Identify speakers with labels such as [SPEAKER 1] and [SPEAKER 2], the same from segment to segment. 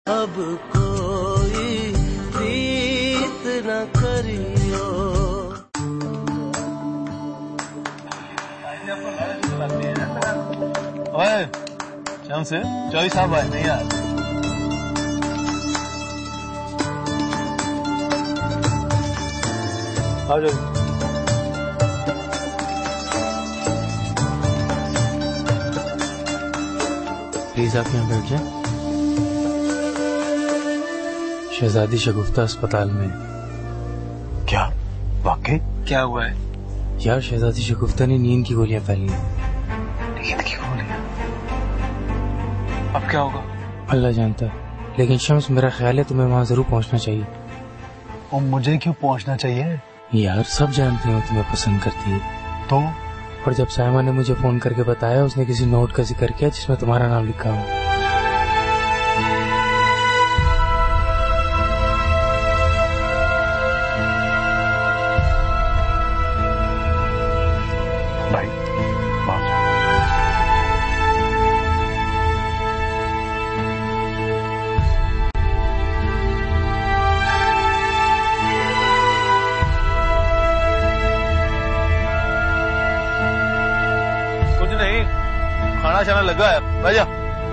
[SPEAKER 1] اب کوئی پریت نہ کریو.
[SPEAKER 2] اوے شمس چوئی صاحب آئے نہیں یار. آ جاؤ.
[SPEAKER 3] پلیز آپ یہاں بیٹھ جائیں. شہزادی شگفتہ اسپتال میں.
[SPEAKER 2] کیا واقعی کیا ہوا ہے؟
[SPEAKER 3] یار شہزادی شگفتہ نے نیند کی گولیاں پھیلی ہیں.
[SPEAKER 2] نیند کی گولیاں؟ اب کیا ہوگا؟
[SPEAKER 3] اللہ جانتا ہے، لیکن شمس میرا خیال ہے تمہیں وہاں ضرور پہنچنا چاہیے.
[SPEAKER 2] اور مجھے کیوں پہنچنا چاہیے؟
[SPEAKER 3] یار سب جانتے ہیں تمہیں پسند کرتی ہے.
[SPEAKER 2] تو
[SPEAKER 3] اور جب سائمہ نے مجھے فون کر کے بتایا اس نے کسی نوٹ کا ذکر کیا جس میں تمہارا نام لکھا ہوا.
[SPEAKER 2] بھائی کچھ نہیں، کھانا شانا لگا ہے، بھائی جا.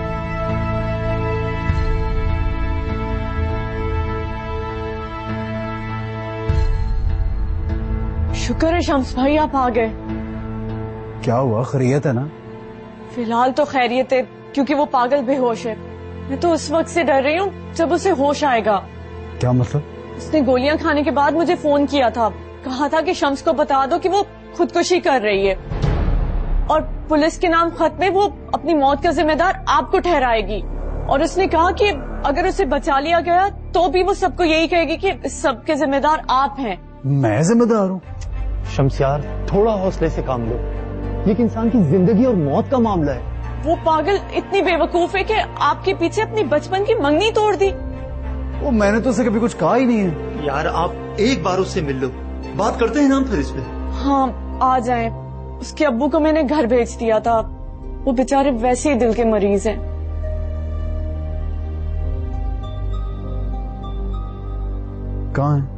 [SPEAKER 4] شکر ہے شمس بھائی آپ آ گئے.
[SPEAKER 5] کیا ہوا؟ خیریت ہے نا؟
[SPEAKER 4] فی الحال تو خیریت ہے کیونکہ وہ پاگل بے ہوش ہے. میں تو اس وقت سے ڈر رہی ہوں جب اسے ہوش آئے گا.
[SPEAKER 5] کیا مطلب؟
[SPEAKER 4] اس نے گولیاں کھانے کے بعد مجھے فون کیا تھا، کہا تھا کہ شمس کو بتا دو کہ وہ خودکشی کر رہی ہے اور پولیس کے نام خط میں وہ اپنی موت کا ذمہ دار آپ کو ٹھہرائے گی. اور اس نے کہا کہ اگر اسے بچا لیا گیا تو بھی وہ سب کو یہی کہے گی کہ سب کے ذمہ دار آپ ہیں.
[SPEAKER 5] میں ذمہ دار ہوں؟
[SPEAKER 6] شمس یار تھوڑا حوصلے سے کام لو، یہ ایک انسان کی زندگی اور موت کا معاملہ ہے.
[SPEAKER 4] وہ پاگل اتنی بے وقوف ہے کہ آپ کے پیچھے اپنی بچپن کی منگنی توڑ دی.
[SPEAKER 5] وہ میں نے تو اسے کبھی کچھ کہا ہی نہیں ہے.
[SPEAKER 6] یار آپ ایک بار اس سے مل لو، بات کرتے ہیں نا پھر اس پہ.
[SPEAKER 4] ہاں آ جائیں. اس کے ابو کو میں نے گھر بھیج دیا تھا، وہ بیچارے ویسے ہی دل کے مریض ہیں.
[SPEAKER 5] کہاں ہے؟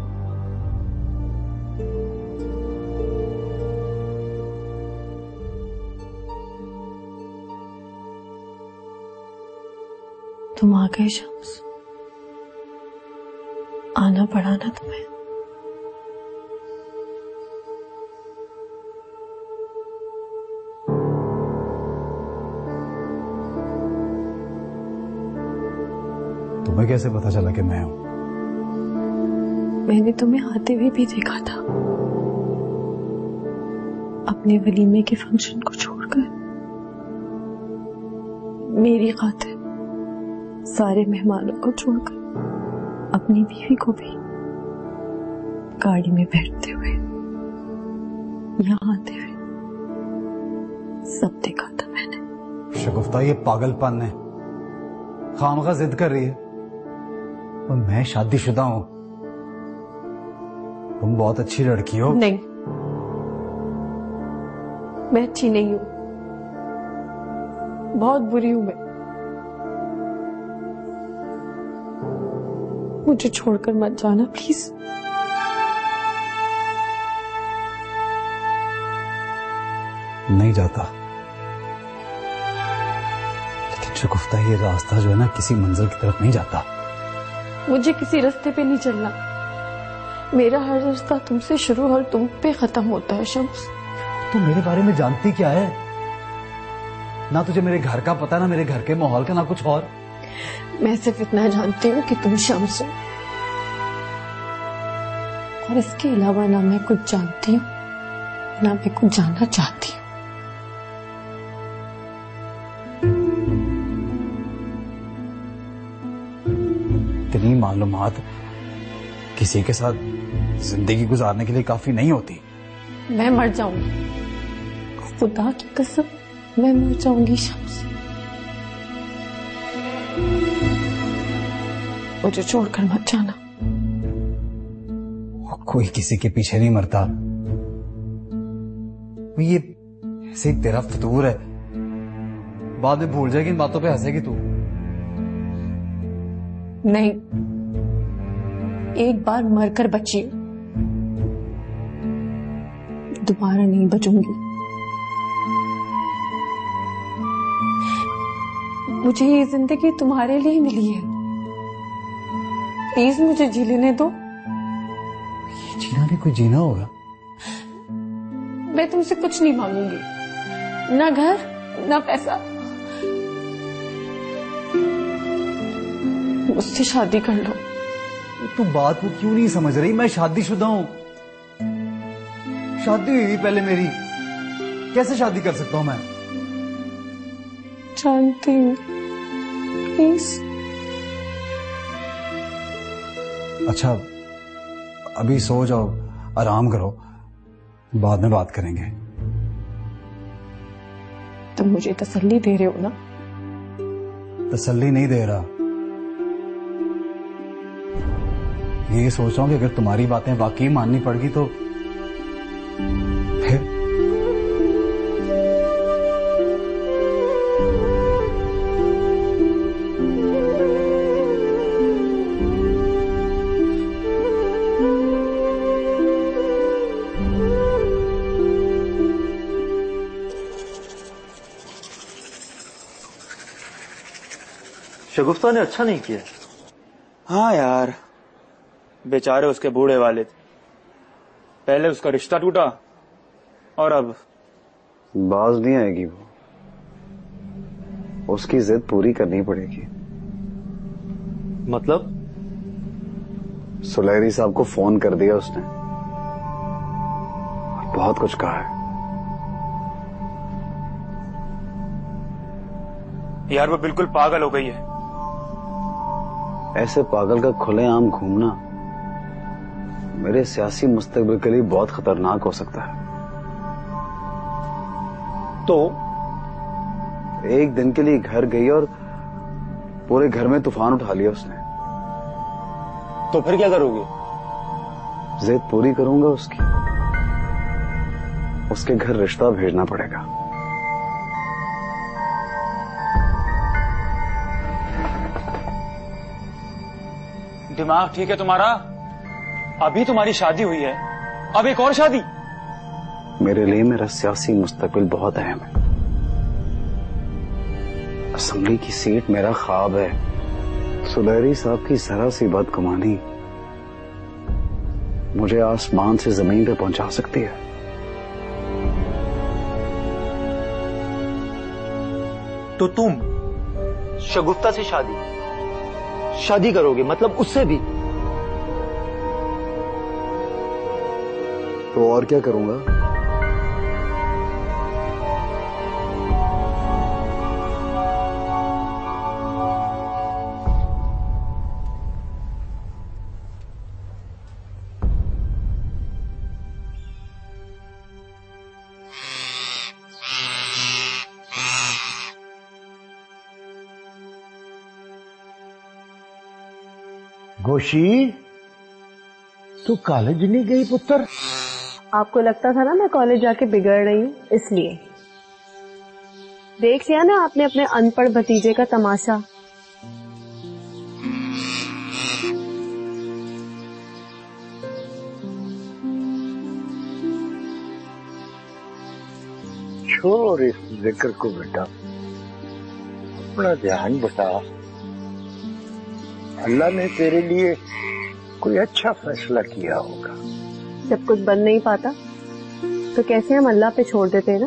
[SPEAKER 4] تم آ گئے شمس، آنا پڑا نا تمہیں.
[SPEAKER 5] تمہیں کیسے پتا چلا کہ میں ہوں؟
[SPEAKER 4] میں نے تمہیں آتے ہوئے بھی دیکھا تھا، اپنے ولیمے کے فنکشن کو چھوڑ کر میری خاطر سارے مہمانوں کو چھوڑ کر اپنی بیوی کو بھی گاڑی میں بیٹھتے ہوئے یہاں آتے ہوئے سب دیکھا تھا میں نے.
[SPEAKER 5] شگفتہ یہ پاگل پن ہے، خامخواہ ضد کر رہی ہے. اور میں شادی شدہ ہوں، تم بہت اچھی لڑکی ہو.
[SPEAKER 4] نہیں میں اچھی نہیں ہوں، بہت بری ہوں. میں مجھے چھوڑ کر مت جانا پلیز.
[SPEAKER 5] نہیں جاتا، لیکن شگفتہ یہ راستہ جو ہے نا کسی منزل کی طرف نہیں جاتا.
[SPEAKER 4] مجھے کسی راستے پہ نہیں چلنا، میرا ہر راستہ تم سے شروع اور تم پہ ختم ہوتا ہے. شمس
[SPEAKER 5] تو میرے بارے میں جانتی کیا ہے؟ نہ تجھے میرے گھر کا پتا، نہ میرے گھر کے ماحول کا، نہ کچھ اور.
[SPEAKER 4] میں صرف اتنا جانتی ہوں کہ تم شمس ہو، اور اس کے علاوہ نہ میں کچھ جانتی ہوں نہ میں کچھ جاننا چاہتی ہوں.
[SPEAKER 5] اتنی معلومات کسی کے ساتھ زندگی گزارنے کے لیے کافی نہیں ہوتی.
[SPEAKER 4] میں مر جاؤں گی، خدا کی قسم میں مر جاؤں گی شمس. مجھے چھوڑ کر مت جانا.
[SPEAKER 5] کوئی کسی کے پیچھے نہیں مرتا، یہ ایسے ہی تیرا فطور ہے. بعد میں بھول جائے گی ان باتوں پہ ہنسے گی تو.
[SPEAKER 4] نہیں, ایک بار مر کر بچی, دوبارہ نہیں بچوں گی. مجھے یہ زندگی تمہارے لیے ملی ہے, پلیز مجھے جی لینے دو.
[SPEAKER 5] جینا بھی کوئی جینا ہوگا.
[SPEAKER 4] میں تم سے کچھ نہیں مانگوں گی, نہ گھر نہ پیسہ. مجھ سے شادی کر لو.
[SPEAKER 5] تو بات کو کیوں نہیں سمجھ رہی؟ میں شادی شدہ ہوں, شادی ہوئی پہلے میری, کیسے شادی کر سکتا ہوں میں؟
[SPEAKER 4] جانتی ہوں, پلیز.
[SPEAKER 5] اچھا ابھی سو جاؤ, آرام کرو, بعد میں بات کریں گے.
[SPEAKER 4] تم مجھے تسلی دے رہے ہو نا؟
[SPEAKER 5] تسلی نہیں دے رہا, یہ سوچ رہا ہوں کہ اگر تمہاری باتیں واقعی ماننی پڑ گی تو پھر
[SPEAKER 6] شگفتہ نے اچھا نہیں کیا.
[SPEAKER 2] ہاں یار, بیچارے اس کے بوڑھے والد, پہلے اس کا رشتہ ٹوٹا اور اب
[SPEAKER 7] باز نہیں آئے گی. وہ اس کی ضد پوری کرنی پڑے گی.
[SPEAKER 6] مطلب؟
[SPEAKER 7] سلیری صاحب کو فون کر دیا اس نے, بہت کچھ کہا ہے.
[SPEAKER 2] یار وہ بالکل پاگل ہو گئی ہے.
[SPEAKER 7] ایسے پاگل کا کھلے عام گھومنا میرے سیاسی مستقبل کے لیے بہت خطرناک ہو سکتا ہے.
[SPEAKER 6] تو
[SPEAKER 7] ایک دن کے لیے گھر گئی اور پورے گھر میں طوفان اٹھا لیا اس نے.
[SPEAKER 2] تو پھر کیا کرو گے؟
[SPEAKER 7] ضد پوری کروں گا اس کی. اس کے گھر رشتہ بھیجنا پڑے گا.
[SPEAKER 2] دماغ ٹھیک ہے تمہارا؟ ابھی تمہاری شادی ہوئی ہے, اب ایک اور شادی؟
[SPEAKER 7] میرے لیے میرا سیاسی مستقبل بہت اہم ہے. اسمبلی کی سیٹ میرا خواب ہے. سلیری صاحب کی ذرا سی بدگمانی مجھے آسمان سے زمین پہ پہنچا سکتی ہے.
[SPEAKER 6] تو تم شگفتہ سے شادی کرو گے؟ مطلب اس سے بھی؟
[SPEAKER 7] تو اور کیا کروں گا؟
[SPEAKER 8] گوشی, تو کالج نہیں گئی پتر؟
[SPEAKER 9] آپ کو لگتا تھا نا میں کالج جا کے بگڑ رہی ہوں, اس لیے. دیکھ لیا نا آپ نے اپنے ان پڑھ بھتیجے کا تماشا.
[SPEAKER 8] چھوڑ اس ذکر کو بیٹا, اپنا دھیان بتا. اللہ نے تیرے لیے کوئی اچھا فیصلہ کیا ہوگا.
[SPEAKER 9] جب کچھ بن نہیں پاتا تو کیسے ہم اللہ پہ چھوڑ دیتے ہیں نا.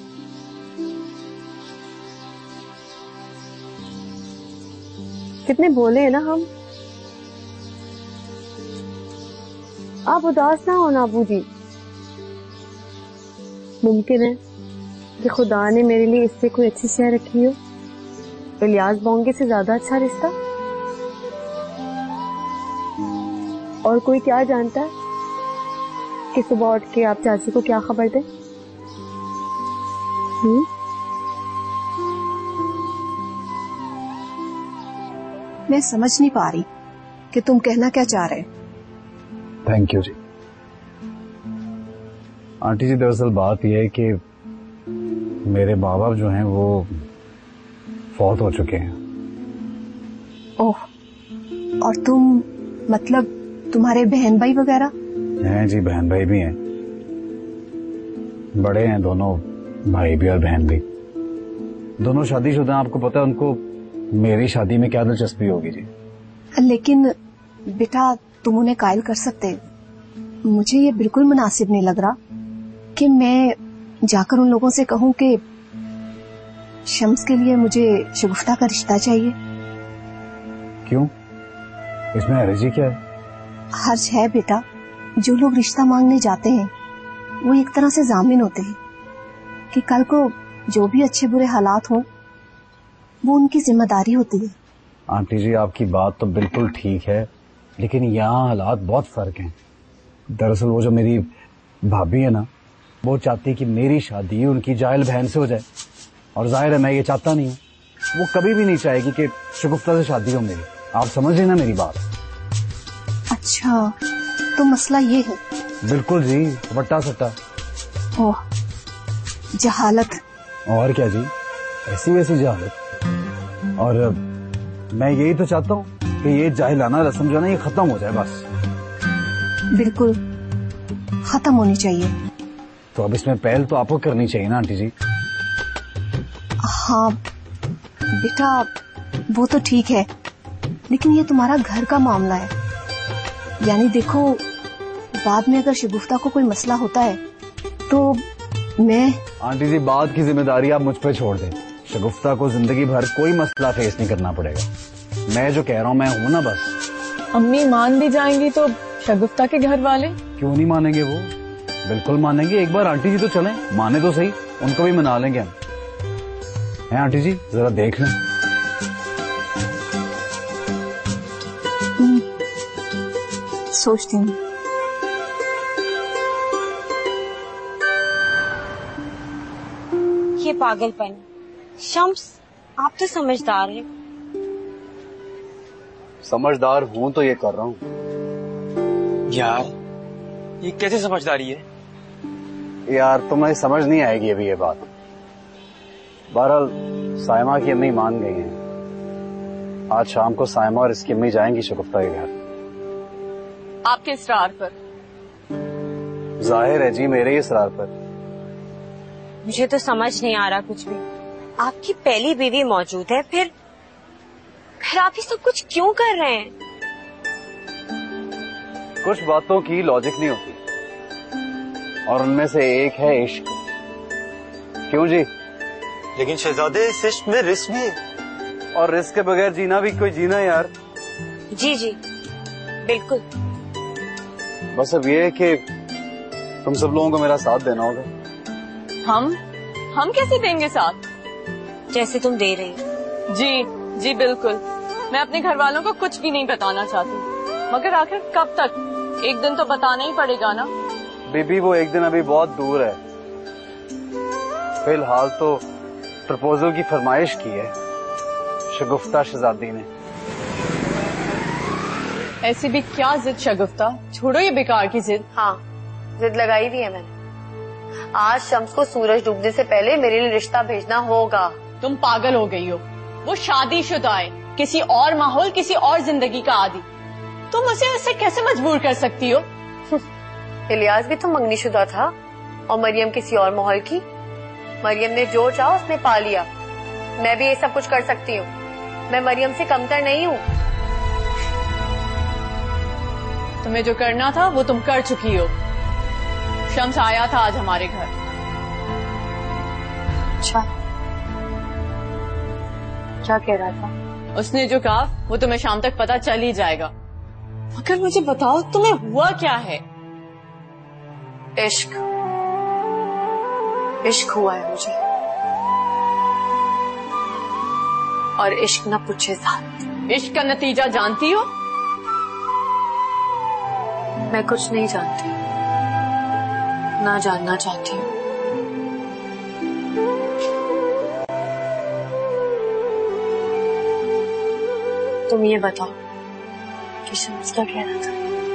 [SPEAKER 9] کتنے بولے ہیں نا ہم. آپ اداس نہ ہونا ابو جی. ممکن ہے کہ خدا نے میرے لیے اس سے کوئی اچھی شے رکھی ہو. الیاس بونگے سے زیادہ اچھا رشتہ. اور کوئی کیا جانتا ہے کہ صبح اٹھ کے آپ چاچی کو کیا خبر دیں.
[SPEAKER 10] میں سمجھ نہیں پا رہی کہ تم کہنا کیا چاہ رہے.
[SPEAKER 7] Thank you ji. Aunty ji دراصل بات یہ ہے کہ میرے ماں باپ جو ہیں وہ فوت ہو چکے ہیں.
[SPEAKER 10] اوہ, और तुम मतलब तुम्हारे बहन भाई वगैरह?
[SPEAKER 5] हैं जी, बहन भाई भी हैं, बड़े हैं दोनों, भाई भी और बहन भी। दोनों शादीशुदा हैं। आपको पता है उनको मेरी शादी में क्या दिलचस्पी होगी जी।
[SPEAKER 10] लेकिन बेटा तुम उन्हें कायल कर सकते। मुझे ये बिल्कुल मुनासिब नहीं लग रहा कि मैं जाकर उन लोगों से कहूं कि शम्स के लिए मुझे शगुफ्ता का रिश्ता चाहिए।
[SPEAKER 5] क्यों, इसमें हर्ज क्या है?
[SPEAKER 10] हर्ज है बेटा, जो लोग रिश्ता मांगने जाते हैं वो एक तरह से जामिन होते हैं कि कल को जो भी अच्छे बुरे हालात हों वो उनकी जिम्मेदारी होती है।
[SPEAKER 5] आंटी जी आपकी बात तो बिल्कुल ठीक है, लेकिन यहाँ हालात बहुत फर्क हैं। दरअसल वो जो मेरी भाभी है ना, वो चाहती है कि मेरी शादी उनकी जाहिल बहन से हो जाए, और जाहिर है मैं ये चाहता नहीं हूँ। वो कभी भी नहीं चाहेगी कि शगुफ्ता से शादी हो मेरी। आप समझ रहे ना मेरी बात?
[SPEAKER 10] अच्छा, तो मसला ये है?
[SPEAKER 5] बिल्कुल जी, वट्टा सट्टा।
[SPEAKER 10] ओह, जहालत।
[SPEAKER 5] और क्या जी, ऐसी वैसी जहालत। और मैं यही तो चाहता हूँ कि ये जाहिलाना रस्म जो है ना, ये खत्म हो जाए बस।
[SPEAKER 10] बिल्कुल खत्म होनी चाहिए।
[SPEAKER 5] तो अब इसमें पहल तो आपको करनी चाहिए ना आंटी जी।
[SPEAKER 10] हाँ बेटा, वो तो ठीक है, लेकिन ये तुम्हारा घर का मामला है। यानी देखो, बाद में अगर शगुफ्ता को कोई मसला होता है तो मैं...
[SPEAKER 5] आंटी जी बात की जिम्मेदारी आप मुझ पे छोड़ दें। शगुफ्ता को जिंदगी भर कोई मसला फेस नहीं करना पड़ेगा। मैं जो कह रहा हूँ मैं हूँ ना बस।
[SPEAKER 4] अम्मी मान भी जाएंगी तो शगुफ्ता के घर वाले?
[SPEAKER 5] क्यों नहीं मानेंगे, वो बिल्कुल मानेंगे। एक बार आंटी जी तो चलें, माने तो सही, उनको भी मना लेंगे हम। हैं आंटी जी, जरा देख लें।
[SPEAKER 10] सोचती हूँ।
[SPEAKER 11] ये पागलपन। शम्स, आप तो समझदार हैं।
[SPEAKER 7] समझदार हूँ तो ये कर रहा हूँ।
[SPEAKER 2] यार ये कैसे समझदारी है?
[SPEAKER 7] यार तुम्हें समझ नहीं आएगी अभी ये बात। बहरहाल साइमा की अम्मी मान गई हैं। आज शाम को साइमा और इसकी अम्मी जाएंगी शगुफ्ता के घर।
[SPEAKER 4] आपके इसरार पर?
[SPEAKER 7] जाहिर है जी, मेरे ही इसरार पर।
[SPEAKER 11] मुझे तो समझ नहीं आ रहा कुछ भी। आपकी पहली बीवी मौजूद है, फिर आप ये सब कुछ क्यों कर रहे हैं?
[SPEAKER 7] कुछ बातों की लॉजिक नहीं होती, और उनमें से एक है इश्क। क्यों जी?
[SPEAKER 6] लेकिन शहजादे, इस इश्क में रिस्क भी है,
[SPEAKER 7] और रिस्क के बगैर जीना भी कोई जीना है यार।
[SPEAKER 11] जी जी बिल्कुल।
[SPEAKER 7] बस अब ये है कि तुम सब लोगों को मेरा साथ देना होगा।
[SPEAKER 4] हम कैसे देंगे साथ?
[SPEAKER 11] जैसे तुम दे रही हो।
[SPEAKER 4] जी बिल्कुल। मैं अपने घर वालों को कुछ भी नहीं बताना चाहती, मगर आखिर कब तक? एक दिन तो बताना ही पड़ेगा ना।
[SPEAKER 7] बीबी वो एक दिन अभी बहुत दूर है। फिलहाल तो प्रपोजल की फरमाइश की है शगुफ्ता शहजादी ने।
[SPEAKER 4] ऐसी भी क्या जिद शगुफ्ता? छोड़ो ये बेकार की जिद।
[SPEAKER 12] हाँ, जिद लगाई भी है मैंने। आज शम्स को सूरज डूबने से पहले मेरे लिए रिश्ता भेजना होगा।
[SPEAKER 4] तुम पागल हो गई हो। वो शादीशुदा है, किसी और माहौल, किसी और जिंदगी का आदी। तुम उसे ऐसे कैसे मजबूर कर सकती हो?
[SPEAKER 12] इलियास भी तो मंगनीशुदा था, और मरियम किसी और माहौल की। मरियम ने जो चाहा उसने पा लिया। मैं भी ये सब कुछ कर सकती हूँ। मैं मरियम से कमतर नहीं हूँ।
[SPEAKER 4] तुम्हें जो करना था वो तुम कर चुकी हो। शम्स आया था आज हमारे घर।
[SPEAKER 12] अच्छा, क्या कह रहा था?
[SPEAKER 4] उसने जो कहा वो तुम्हें शाम तक पता चल ही जाएगा। मगर मुझे बताओ, तुम्हें हुआ क्या है?
[SPEAKER 12] इश्क हुआ है मुझे, और इश्क न पूछे साथ।
[SPEAKER 4] इश्क का नतीजा जानती हो?
[SPEAKER 12] मैं कुछ नहीं जानती, ना जानना चाहती हूँ। तुम ये बताओ कि शम्स क्या कह रहा था?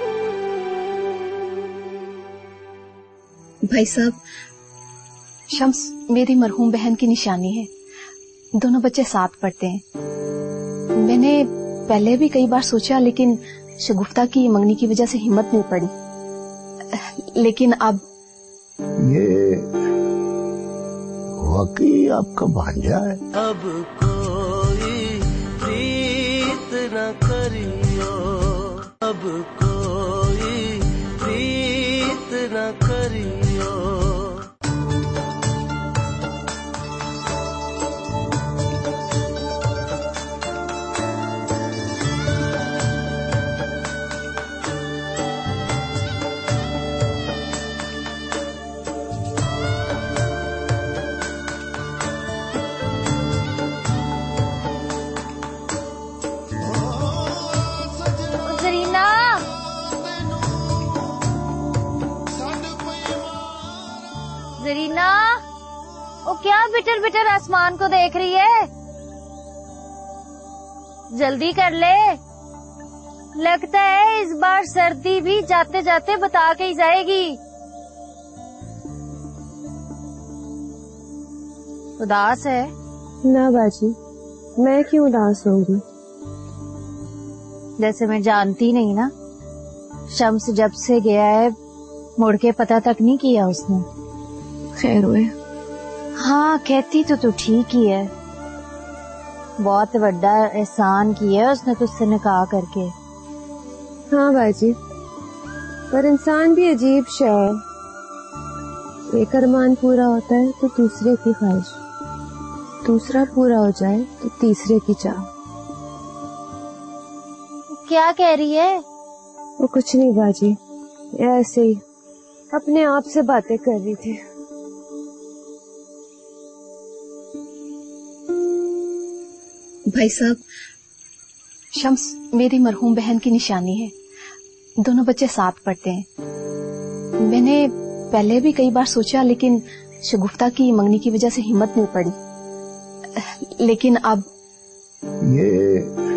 [SPEAKER 10] भाई साहब, शम्स मेरी मरहूम बहन की निशानी है। दोनों बच्चे साथ पढ़ते हैं। मैंने पहले भी कई बार सोचा, लेकिन शगुफ्ता की मंगनी की वजह से हिम्मत नहीं पड़ी। लेकिन अब
[SPEAKER 8] ये वाकई आपका भांजा है?
[SPEAKER 1] अब कोई प्रीत न करियो, अब कोई प्रीत न करियो।
[SPEAKER 13] जरीना, वो क्या बिटर बिटर आसमान को देख रही है? जल्दी कर ले, लगता है इस बार सर्दी भी जाते जाते बता के ही जाएगी। उदास है?
[SPEAKER 9] ना बाजी, मैं क्यों उदास होंगी?
[SPEAKER 13] जैसे मैं जानती नहीं ना, शम्स जब से गया है मुड़ के पता तक नहीं किया उसने।
[SPEAKER 9] खैर हुए?
[SPEAKER 13] हाँ, कहती तो तू ठीक ही है। बहुत बड़ा एहसान किया है उसने तुझसे निकाह करके।
[SPEAKER 9] हाँ बाजी, पर इंसान भी अजीब शय है। एक अरमान पूरा होता है तो दूसरे की ख्वाहिश, दूसरा पूरा हो जाए तो तीसरे की चाह।
[SPEAKER 13] क्या कह रही है?
[SPEAKER 9] वो कुछ नहीं बाजी, ऐसे ही अपने आप से बातें कर रही थी।
[SPEAKER 10] भाई साहब, शम्स मेरी मरहूम बहन की निशानी है। दोनों बच्चे साथ पढ़ते हैं। मैंने पहले भी कई बार सोचा, लेकिन शगुफ्ता की मंगनी की वजह से हिम्मत नहीं पड़ी। लेकिन अब
[SPEAKER 8] ये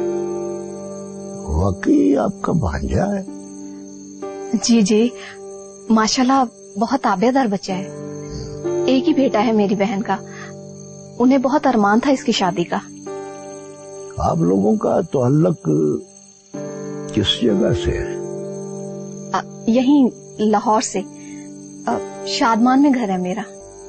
[SPEAKER 8] वाकई आपका भांजा है?
[SPEAKER 10] जी जी, माशाल्लाह बहुत आबेदार बच्चा है। एक ही बेटा है मेरी बहन का। उन्हें बहुत अरमान था इसकी शादी का।
[SPEAKER 8] आप लोगों का तअल्लुक किस जगह से है?
[SPEAKER 10] यहीं लाहौर से। शादमान में घर है मेरा।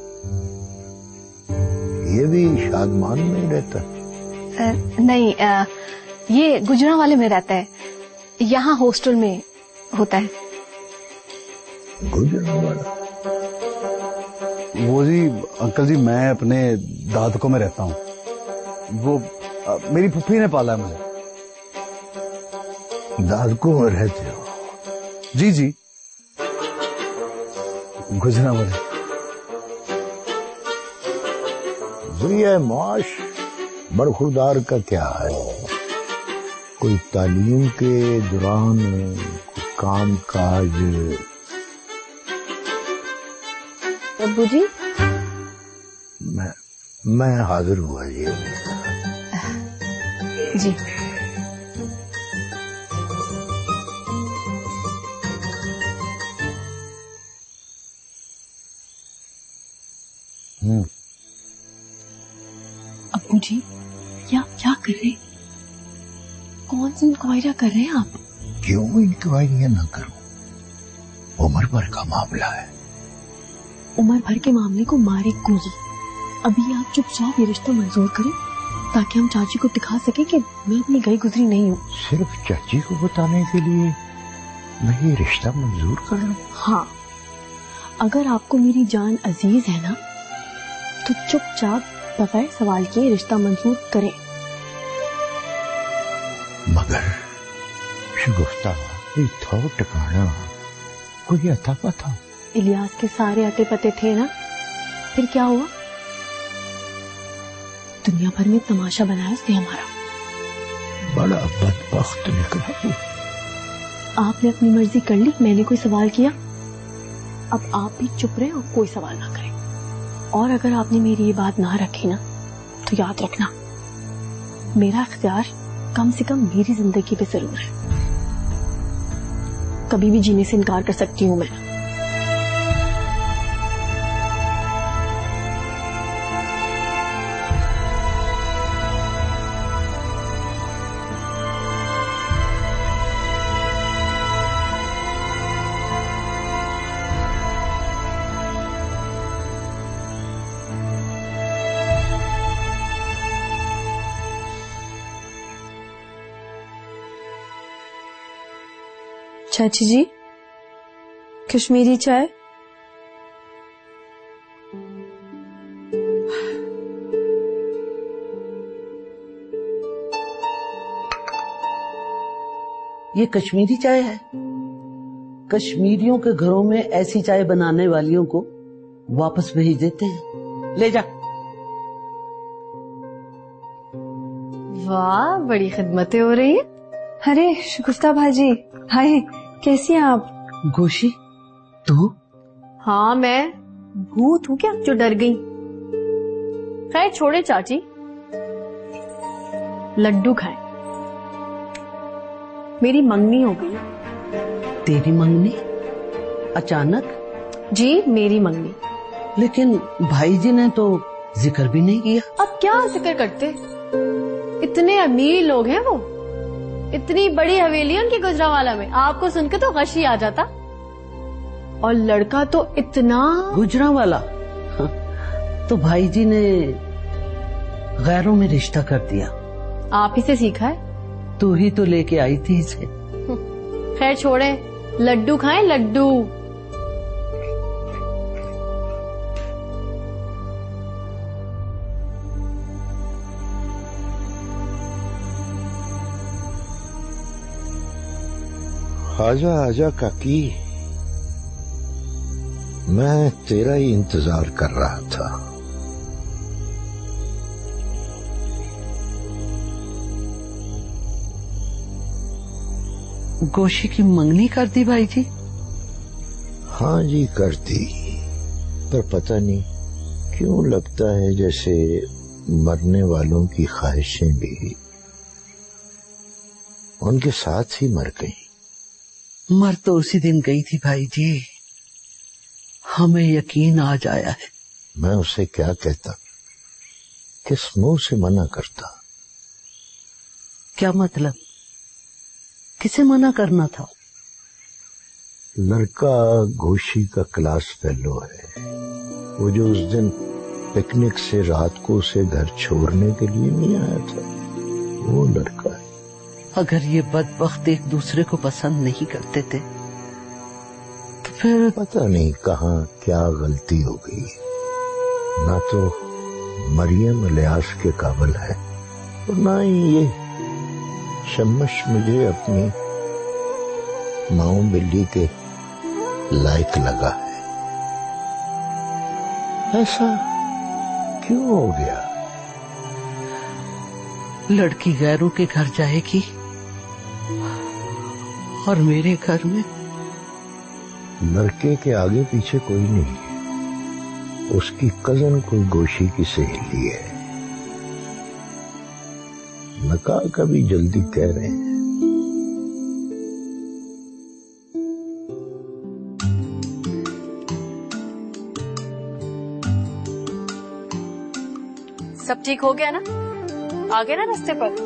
[SPEAKER 8] ये भी शादमान में ही रहता?
[SPEAKER 10] नहीं, ये गुजरांवाले में रहता है। यहाँ हॉस्टल में होता है।
[SPEAKER 8] गुजरांवाला?
[SPEAKER 5] वो जी अंकल जी, मैं अपने दादकों में रहता हूँ। वो मेरी फुफ्फी ने पाला है मुझे।
[SPEAKER 8] दादकों में रहते हो?
[SPEAKER 5] जी जी, गुजरांवाले।
[SPEAKER 8] जरिया माश बरखुरदार का क्या है? कोई तालीम के दौरान काम काज?
[SPEAKER 9] अब्बू जी,
[SPEAKER 8] मैं हाजिर हुआ जी।
[SPEAKER 10] जी
[SPEAKER 4] अब्बू जी, ये आप क्या कर रहे हैं? कौन सी इंक्वायरी कर रहे हैं आप?
[SPEAKER 8] क्यों इंक्वायरियां ना करूं? उम्र भर का मामला है।
[SPEAKER 4] उम्र भर के मामले को मारे गोली। अभी आप चुपचाप ये रिश्ता मंजूर करें ताकि हम चाची को दिखा सके कि मैं अपनी गई गुजरी नहीं हूँ।
[SPEAKER 8] सिर्फ चाची को बताने के लिए मैं ये रिश्ता मंजूर कर लूं?
[SPEAKER 4] हाँ, अगर आपको मेरी जान अजीज है ना, तो चुपचाप बगैर सवाल किए रिश्ता मंजूर करें।
[SPEAKER 8] मगर शगुफ्ता, कोई थो टकाना, कोई अता पता?
[SPEAKER 4] इलियास के सारे अते पते थे ना, फिर क्या हुआ? दुनिया भर में तमाशा बनाया उसने हमारा।
[SPEAKER 8] बड़ा बदबख्त निकला वो।
[SPEAKER 4] आपने अपनी मर्जी कर ली, मैंने कोई सवाल किया? अब आप भी चुप रहे और कोई सवाल ना करें। और अगर आपने मेरी ये बात ना रखी ना, तो याद रखना, मेरा इख्तियार कम से कम मेरी जिंदगी पे जरूर है। कभी भी जीने से इनकार कर सकती हूँ मैं।
[SPEAKER 9] चाची जी, कश्मीरी चाय।
[SPEAKER 14] ये कश्मीरी चाय है। कश्मीरियों के घरों में ऐसी चाय बनाने वालियों को वापस भेज देते हैं। ले जा।
[SPEAKER 10] वाह, बड़ी खिदमतें हो रही है। अरे शगुफ्ता भाजी, हाय, कैसी हैं आप?
[SPEAKER 14] गोशी, तू?
[SPEAKER 12] हाँ, मैं भूत हूँ क्या जो डर गई? खैर छोड़े चाची, लड्डू खाएं। मेरी मंगनी हो गई।
[SPEAKER 14] तेरी मंगनी? अचानक?
[SPEAKER 12] जी, मेरी मंगनी।
[SPEAKER 14] लेकिन भाई जी ने तो जिक्र भी नहीं किया।
[SPEAKER 12] अब क्या जिक्र करते, इतने अमीर लोग हैं वो, इतनी बड़ी हवेली उनकी गुजरावाला में, आपको सुनकर तो गशी आ जाता। और लड़का तो इतना
[SPEAKER 14] गुजरावाला। तो भाई जी ने गैरों में रिश्ता कर दिया।
[SPEAKER 12] आप ही से सीखा है।
[SPEAKER 14] तू ही तो लेके आई थी इसे।
[SPEAKER 12] खैर छोड़े, लड्डू खाएं, लड्डू।
[SPEAKER 8] आजा आजा काकी, मैं तेरा ही इंतजार कर रहा था।
[SPEAKER 14] गोशी की मंगनी कर दी भाई जी?
[SPEAKER 8] हाँ जी, कर दी, पर पता नहीं क्यों लगता है जैसे मरने वालों की ख्वाहिशें भी उनके साथ ही मर गई।
[SPEAKER 14] मर तो उसी दिन गई थी भाई जी, हमें यकीन आ जाया है।
[SPEAKER 8] मैं उसे क्या कहता, किस मुंह से मना करता?
[SPEAKER 14] क्या मतलब? किसे मना करना था?
[SPEAKER 8] लड़का गोशी का क्लास फेलो है, वो जो उस दिन पिकनिक से रात को उसे घर छोड़ने के लिए नहीं आया था, वो लड़का है।
[SPEAKER 14] अगर ये बदबख्त एक दूसरे को पसंद नहीं करते थे तो फिर
[SPEAKER 8] पता नहीं कहाँ क्या गलती हो गई। ना तो मरियम इलियास के काबिल है और ना ही ये शम्मश मुझे अपनी माऊ बिल्ली के लायक लगा है। ऐसा क्यों हो गया?
[SPEAKER 14] लड़की गैरों के घर जाएगी और मेरे घर में?
[SPEAKER 8] लड़के के आगे पीछे कोई नहीं, उसकी कजन कोई गोशी की सहेली है। नकाह का भी जल्दी कह रहे हैं।
[SPEAKER 12] सब ठीक हो गया ना? आ गए ना रास्ते पर?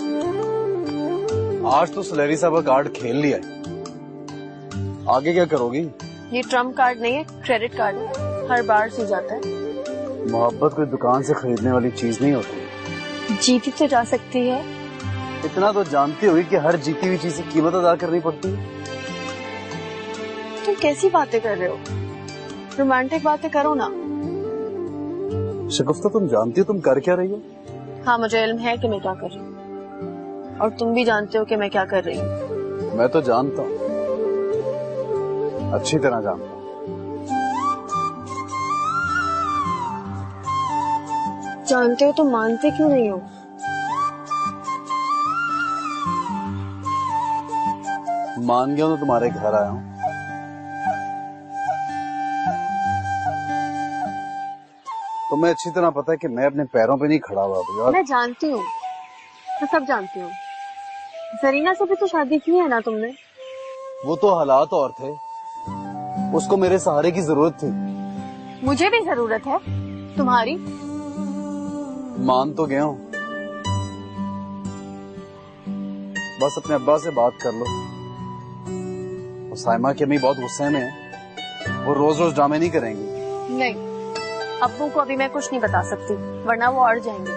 [SPEAKER 7] आज तो सलेरी साहब का कार्ड खेल लिया है, आगे क्या करोगी?
[SPEAKER 12] ये ट्रम्प कार्ड नहीं है, क्रेडिट कार्ड है, हर बार सी जाता है।
[SPEAKER 7] मोहब्बत कोई दुकान से खरीदने वाली चीज नहीं होती।
[SPEAKER 12] जीती तो जा सकती है।
[SPEAKER 7] इतना तो जानती होगी कि हर जीती हुई चीज की कीमत अदा करनी पड़ती है।
[SPEAKER 12] तुम कैसी बातें कर रहे हो? रोमांटिक बातें करो ना।
[SPEAKER 7] शगुफ्ता, तुम जानती हो तुम कर क्या रही हो?
[SPEAKER 12] हाँ, मुझे इल्म है कि मैं क्या कर रही हूँ, और तुम भी जानते हो कि मैं क्या कर रही हूँ।
[SPEAKER 7] मैं तो जानता हूँ, अच्छी तरह जानता हूँ।
[SPEAKER 12] जानते हो तो मानते क्यों नहीं हो?
[SPEAKER 7] मान गया तो तुम्हारे घर आया हूँ। तुम्हें अच्छी तरह पता है कि मैं अपने पैरों पे नहीं खड़ा हुआ अभी। और
[SPEAKER 12] मैं जानती हूँ, मैं सब जानती हूँ। जरीना से भी तो शादी की है ना तुमने?
[SPEAKER 7] वो तो हालात और थे, उसको मेरे सहारे की जरूरत थी।
[SPEAKER 12] मुझे भी जरूरत है तुम्हारी।
[SPEAKER 7] मान तो गया हूँ, बस अपने अब्बा से बात कर लो। और साइमा की अम्मी बहुत गुस्से में है, वो रोज रोज ड्रामे नहीं करेंगी।
[SPEAKER 12] नहीं, अब्बू को अभी मैं कुछ नहीं बता सकती, वरना वो अड़ जाएंगे।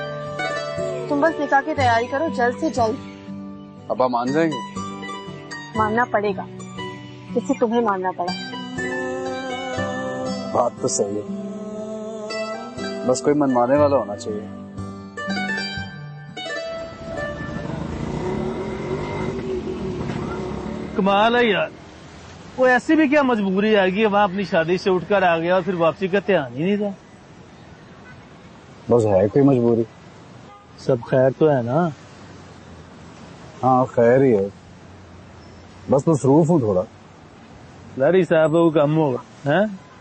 [SPEAKER 12] तुम बस निकाह की तैयारी करो जल्द से जल्द।
[SPEAKER 7] अब्बा मान जाएंगे?
[SPEAKER 12] मानना पड़ेगा, जैसे तुम्हें मानना पड़ा।
[SPEAKER 7] बात तो सही है, बस कोई मनमाने वाला होना चाहिए।
[SPEAKER 15] कमाल है यार, वो ऐसी भी क्या मजबूरी आएगी, वहां अपनी शादी से उठकर आ गया और फिर वापसी का ध्यान ही नहीं था।
[SPEAKER 7] बस है कोई मजबूरी?
[SPEAKER 15] सब खैर तो है ना?
[SPEAKER 7] हाँ खैर ही है, बस मसरूफ हूँ थोड़ा।
[SPEAKER 15] लारी साहब वो कम होगा है?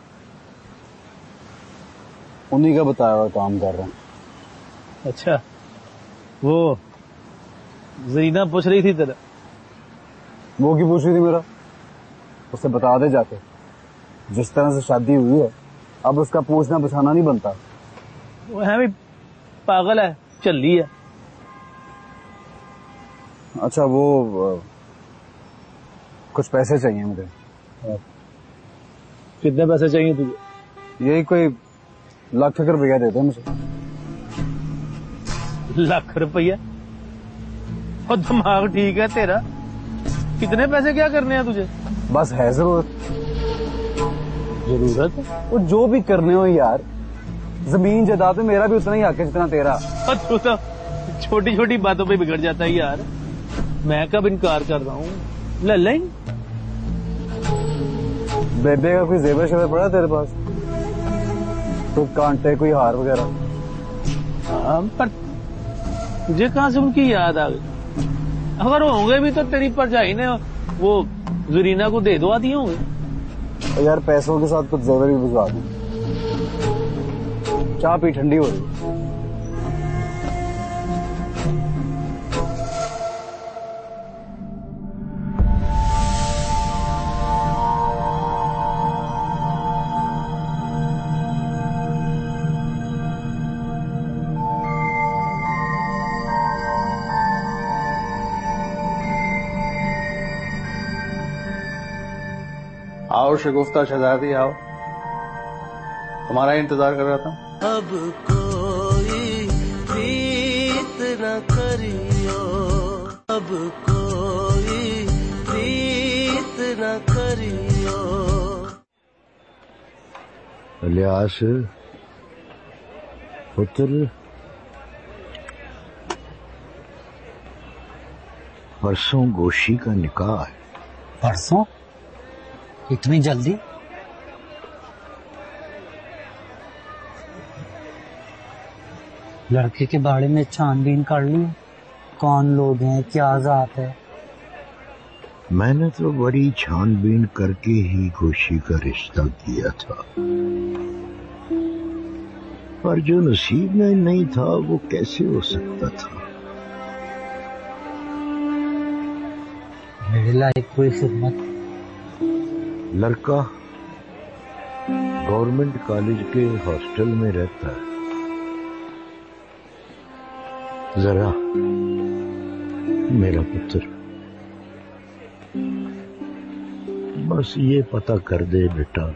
[SPEAKER 7] उन्हीं का बताया हुआ काम कर रहा हूँ।
[SPEAKER 15] अच्छा, वो जरीना पूछ रही थी तेरा?
[SPEAKER 7] वो क्यों पूछ रही थी मेरा? उसे बता दे जाके, जिस तरह से शादी हुई है अब उसका पूछना बछाना नहीं बनता।
[SPEAKER 15] वो है भी पागल है, चली है।
[SPEAKER 7] अच्छा वो कुछ पैसे चाहिए मुझे।
[SPEAKER 15] कितने पैसे चाहिए तुझे?
[SPEAKER 7] यही कोई लाख रुपया देते मुझे।
[SPEAKER 15] लाख रुपया? और दिमाग ठीक है तेरा? कितने पैसे क्या करने हैं तुझे?
[SPEAKER 7] बस है जरूरत वो जो भी करने हो यार, जमीन जायदाद में मेरा भी उतना ही हक है जितना तेरा।
[SPEAKER 15] तू तो छोटी छोटी बातों पे बिगड़ जाता है यार। मैं कब इनकार कर रहा हूँ, ले लेंगे।
[SPEAKER 7] बेबे का कोई जेवर शेवर पड़ा तेरे पास? तो कांटे कोई हार वगैरह?
[SPEAKER 15] हाँ, पर तुझे कहाँ से उनकी याद आ गई? अगर होंगे भी तो तेरी परछाई ने वो जरीना को दे दो आदि होंगे।
[SPEAKER 7] यार पैसों के साथ कुछ जेवर भी भिजवा दो। चाय पी, ठंडी हो रही।
[SPEAKER 5] आओ शगुफ्ता शहजादी आओ, तुम्हारा इंतजार कर रहा था।
[SPEAKER 1] अब कोई प्रीत न करियो, अब कोई प्रीत न करियो।
[SPEAKER 8] इलियास पुत्र, परसों गोशी का निकाह है।
[SPEAKER 14] परसों? इतनी जल्दी? लड़के के बारे में छानबीन कर ली? कौन लोग हैं, क्या जात है?
[SPEAKER 8] मैंने तो बड़ी छानबीन करके ही गोशी का रिश्ता किया था, पर जो नसीब में नहीं था वो कैसे हो सकता था।
[SPEAKER 14] मेरे लायक कोई खिदमत?
[SPEAKER 8] लड़का गवर्नमेंट कॉलेज के हॉस्टल में रहता है। जरा मेरा पुत्र बस ये पता कर दे बेटा,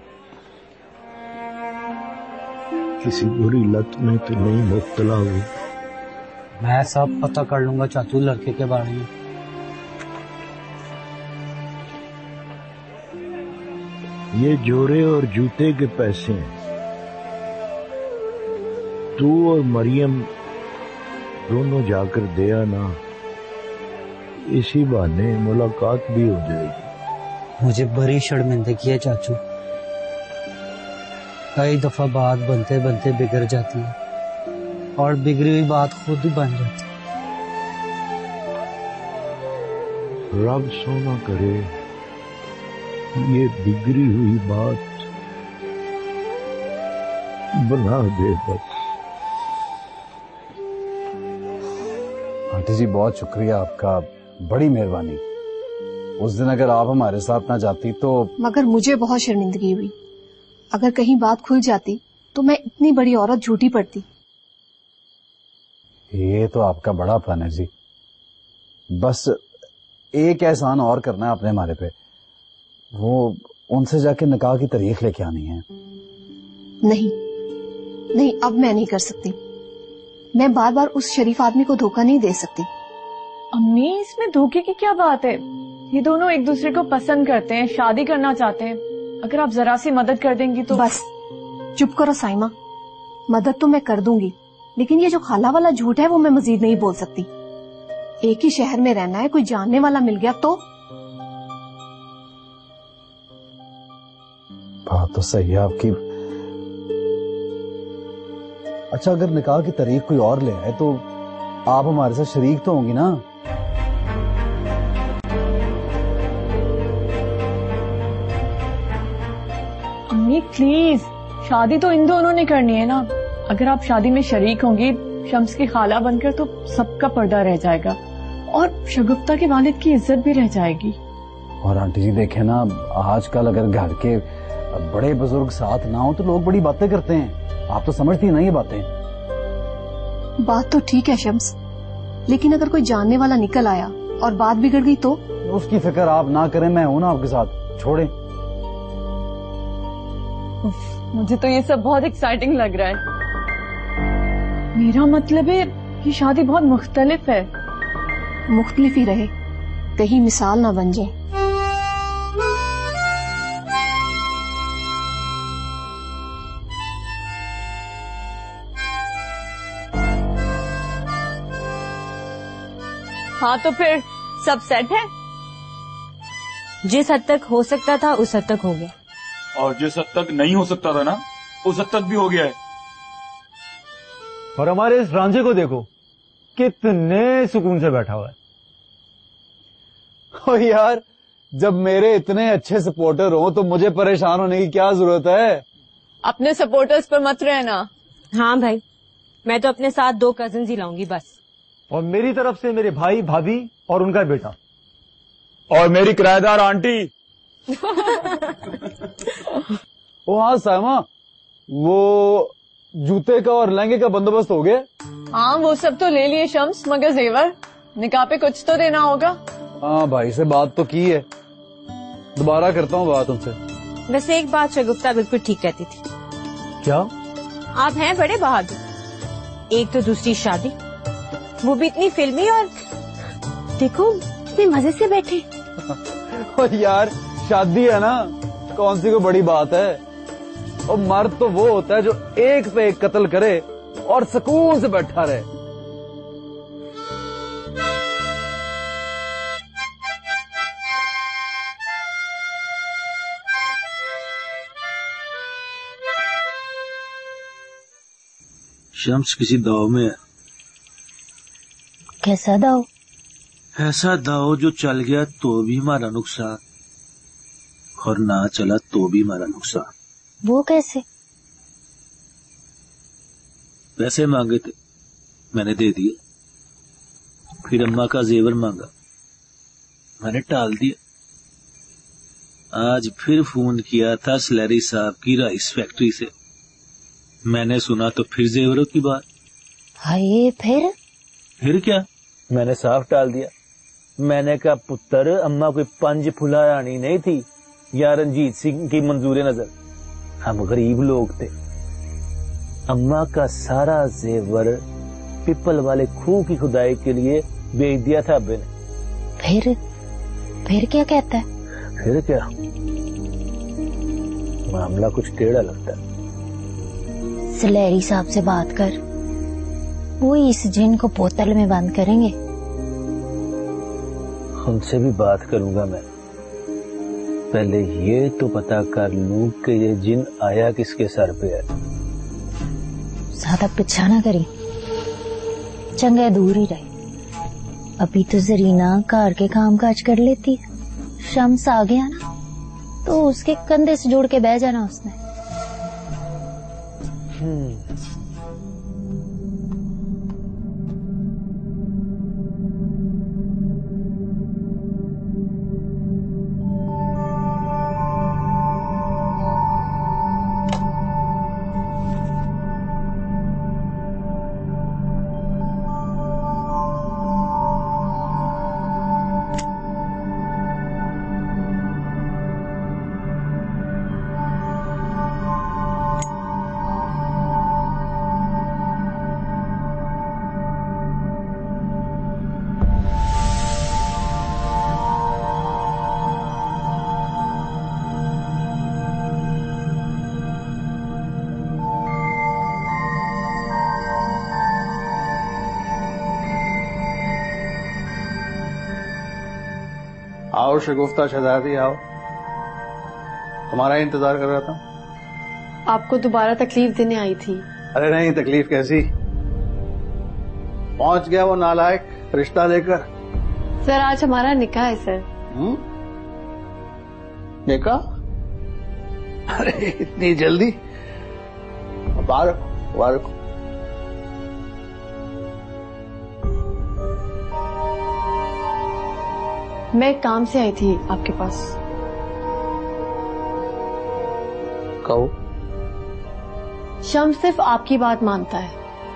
[SPEAKER 8] किसी बुरी लत में तो नहीं मुब्तला हुई?
[SPEAKER 14] मैं सब पता कर लूंगा चाचू लड़के के बारे में।
[SPEAKER 8] ये जोड़े और जूते के पैसे हैं, तू और मरियम दोनों जाकर दे आना, इसी बहाने मुलाकात भी हो जाएगी।
[SPEAKER 14] मुझे बड़ी शर्मिंदगी है चाचू, कई दफा बात बनते बनते बिगड़ जाती है और बिगड़ी हुई बात खुद ही बन जाती है।
[SPEAKER 8] रब सोना करे ये बिगड़ी हुई बात बना दे बस।
[SPEAKER 7] आंटी जी बहुत शुक्रिया आपका, बड़ी मेहरबानी। उस दिन अगर आप हमारे साथ ना जाती तो।
[SPEAKER 10] मगर मुझे बहुत शर्मिंदगी हुई, अगर कहीं बात खुल जाती तो मैं इतनी बड़ी औरत झूठी पड़ती।
[SPEAKER 7] ये तो आपका बड़ा प्लान है जी, बस एक एहसान और करना है आपने हमारे पे, वो उनसे जाके निकाह की तारीख लेके आनी है।
[SPEAKER 10] नहीं नहीं, अब मैं नहीं कर सकती। मैं बार बार उस शरीफ आदमी को धोखा नहीं दे सकती।
[SPEAKER 4] अम्मी, इसमें धोखे की क्या बात है? ये दोनों एक दूसरे को पसंद करते हैं, शादी करना चाहते हैं। अगर आप जरा सी मदद कर देंगी तो।
[SPEAKER 10] बस चुप करो साइमा, मदद तो मैं कर दूंगी, लेकिन ये जो खाला वाला झूठ है वो मैं मजीद नहीं बोल सकती। एक ही शहर में रहना है, कोई जानने वाला मिल गया तो।
[SPEAKER 5] बात तो सही है आपकी। अच्छा, अगर निकाह की तारीख कोई और ले आए तो आप हमारे साथ शरीक तो होंगी ना?
[SPEAKER 4] अम्मी प्लीज, शादी तो इन दोनों ने करनी है ना। अगर आप शादी में शरीक होंगी शम्स की खाला बनकर तो सबका पर्दा रह जाएगा और शगुफ्ता के वालिद की इज्जत भी रह जाएगी।
[SPEAKER 5] और आंटी जी देखें ना, आजकल अगर घर के बड़े बुजुर्ग साथ ना हो तो लोग बड़ी बातें करते हैं। आप तो समझती हैं ना ये बातें।
[SPEAKER 10] बात तो ठीक है शम्स, लेकिन अगर कोई जानने वाला निकल आया और बात बिगड़ गई तो?
[SPEAKER 5] उसकी फिक्र आप ना करें, मैं हूं ना आपके साथ, छोड़ें।
[SPEAKER 4] मुझे तो ये सब बहुत एक्साइटिंग लग रहा है। मेरा मतलब है ये शादी बहुत मुख्तलिफ है।
[SPEAKER 10] मुख्तलिफ ही रहे, कहीं मिसाल ना बन जाए।
[SPEAKER 4] हाँ तो फिर सब सेट है?
[SPEAKER 11] जिस हद तक हो सकता था उस हद तक हो गया,
[SPEAKER 2] और जिस हद तक नहीं हो सकता था ना उस हद तक भी हो गया है।
[SPEAKER 6] और हमारे इस रांझे को देखो, कितने सुकून से बैठा हुआ है।
[SPEAKER 5] ओ यार, जब मेरे इतने अच्छे सपोर्टर हो तो मुझे परेशान होने की क्या जरूरत है?
[SPEAKER 4] अपने सपोर्टर्स पर मत रहना।
[SPEAKER 11] हाँ भाई, मैं तो अपने साथ 2 कजिन ही लाऊंगी बस।
[SPEAKER 6] और मेरी तरफ से मेरे भाई भाभी और उनका बेटा,
[SPEAKER 2] और मेरी किराएदार आंटी।
[SPEAKER 5] ओ हाँ साइमा, वो जूते का और लहंगे का बंदोबस्त हो गया?
[SPEAKER 4] हाँ वो सब तो ले लिए शम्स, मगर जेवर निकाह पे कुछ तो देना होगा।
[SPEAKER 5] हाँ भाई से बात तो की है, दोबारा करता हूँ बात उनसे।
[SPEAKER 11] वैसे एक बात शगुफ्ता बिल्कुल ठीक कहती थी।
[SPEAKER 5] क्या?
[SPEAKER 11] आप हैं बड़े बहादुर। एक तो दूसरी शादी, वो भी इतनी फिल्मी, और देखो इतने मजे से बैठे।
[SPEAKER 5] और यार शादी है ना, कौन सी कोई बड़ी बात है। और मर्द तो वो होता है जो एक पे एक कत्ल करे और सुकून से बैठा रहे।
[SPEAKER 15] शम्स किसी दाव में है।
[SPEAKER 13] कैसा दाव?
[SPEAKER 15] ऐसा दाव जो चल गया तो भी हमारा नुकसान, और ना चला तो भी हमारा नुकसान।
[SPEAKER 13] वो कैसे?
[SPEAKER 15] पैसे मांगे थे, मैंने दे दिए। फिर अम्मा का जेवर मांगा, मैंने टाल दिया। आज फिर फोन किया था सलैरी साहब की राइस फैक्ट्री से, मैंने सुना तो फिर जेवरों की बात।
[SPEAKER 13] हाय,
[SPEAKER 15] फिर क्या, मैंने साफ टाल दिया। मैंने कहा पुत्र, अम्मा कोई 5 फुला रानी नहीं थी या रंजीत सिंह की मंजूर नजर, हम गरीब लोग थे। अम्मा का सारा जेवर पिपल वाले खूह की खुदाई के लिए बेच दिया था अब्बे ने।
[SPEAKER 13] फिर क्या कहता है?
[SPEAKER 15] फिर क्या, मामला कुछ टेढ़ा लगता है।
[SPEAKER 13] सलैरी साहब से बात कर, वो इस जिन को बोतल में बंद करेंगे।
[SPEAKER 15] उनसे भी बात करूंगा मैं, पहले ये तो पता कर लूं कि ये जिन आया किसके सर पे है।
[SPEAKER 13] ज्यादा पीछा ना करी, चंगा दूर ही रहे। अभी तो जरीना कार के काम काज कर लेती है, शम्स आ गया ना तो उसके कंधे से जोड़ के बह जाना उसने।
[SPEAKER 16] आओ शगुफ्ता शहजादी आओ, तुम्हारा ही इंतजार कर रहा था।
[SPEAKER 12] आपको दोबारा तकलीफ देने आई थी।
[SPEAKER 16] अरे नहीं, तकलीफ कैसी, पहुंच गया वो नालायक रिश्ता लेकर।
[SPEAKER 12] सर आज हमारा निकाह है सर।
[SPEAKER 16] निकाह? अरे इतनी जल्दी? मुबारक मुबारक।
[SPEAKER 12] मैं काम से आई थी आपके पास।
[SPEAKER 16] कहो।
[SPEAKER 12] शम्स सिर्फ आपकी बात मानता है।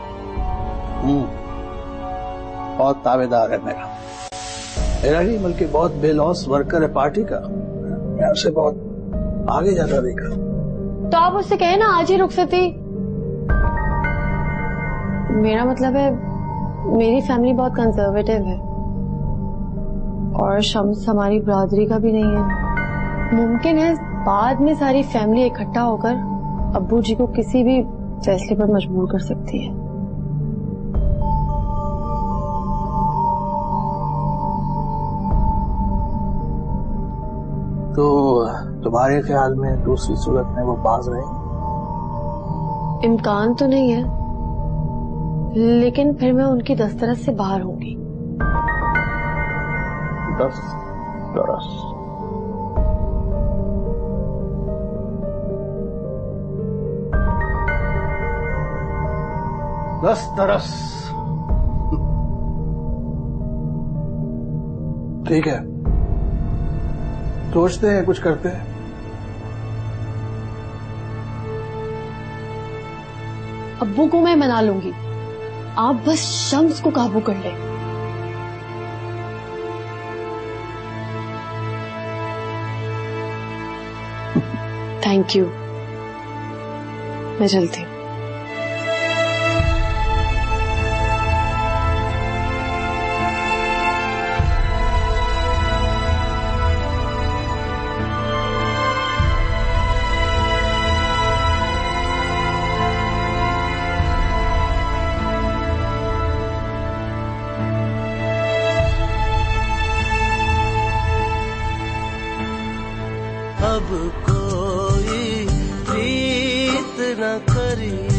[SPEAKER 16] बहुत ताबेदार है मेरा नहीं बल्कि बहुत बेलौस वर्कर है पार्टी का। मैं उसे बहुत आगे जाता देखा।
[SPEAKER 12] तो आप उससे कहे ना आज ही रुखसती। मेरा मतलब है मेरी फैमिली बहुत कंजर्वेटिव है और शम्स हमारी बरादरी का भी नहीं है। मुमकिन है बाद में सारी फैमिली इकट्ठा होकर अब्बू जी को किसी भी फैसले पर मजबूर कर सकती है।
[SPEAKER 16] तो तुम्हारे ख्याल में दूसरी सूरत में वो बाज रहे?
[SPEAKER 12] इम्कान तो नहीं है, लेकिन फिर मैं उनकी दस्तरस से बाहर होंगी।
[SPEAKER 16] दस्तरस? दस्तरस ठीक है, सोचते हैं कुछ करते हैं।
[SPEAKER 12] अब्बू को मैं मना लूंगी, आप बस शम्स को काबू कर ले। थैंक यू, मैं चलती हूँ।
[SPEAKER 1] अब कोई प्रीत न करी।